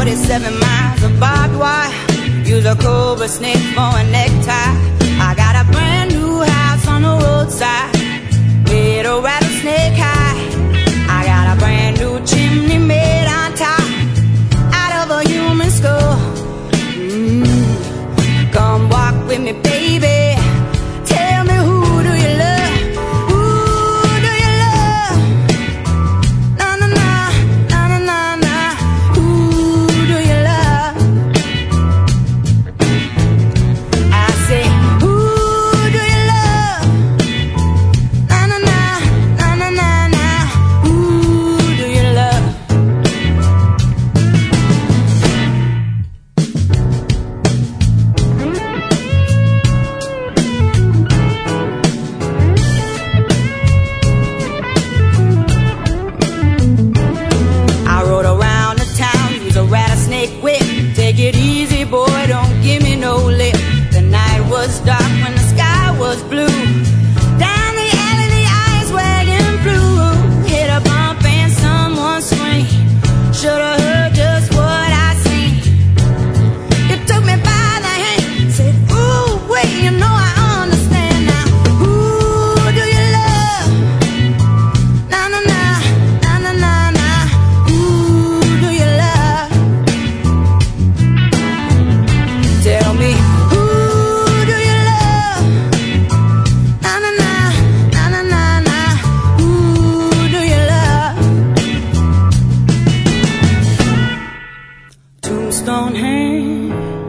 47 miles of barbed wire. Use a cobra snake for a necktie. I got a brand new house on the roadside, made of rattlesnake high. I got a brand new chimney made on top, out of a human skull. Come walk with me, baby. Tell me, who do you love? Who do you love? Na na na, na na na na. Who do you love? I say, who do you love? Na na na, na na na na. Who do you love? I rode around the town, use a rattlesnake whip. Take it easy, boy, don't give me no lip. The night was dark when the sky was blue. Down the alley the ice wagon flew. Hit a bump and someone screamed. Should've heard just what I seen. You took me by the hand, said, ooh, wait, you know I understand now. Who do you love? Na na na, na na na na. Who do you love? Tell me, who do you love? Na na na, na na na na. Who do you love? Tombstone hand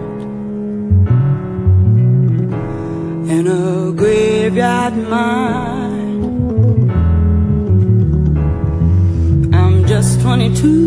in a graveyard mine. I'm just 22.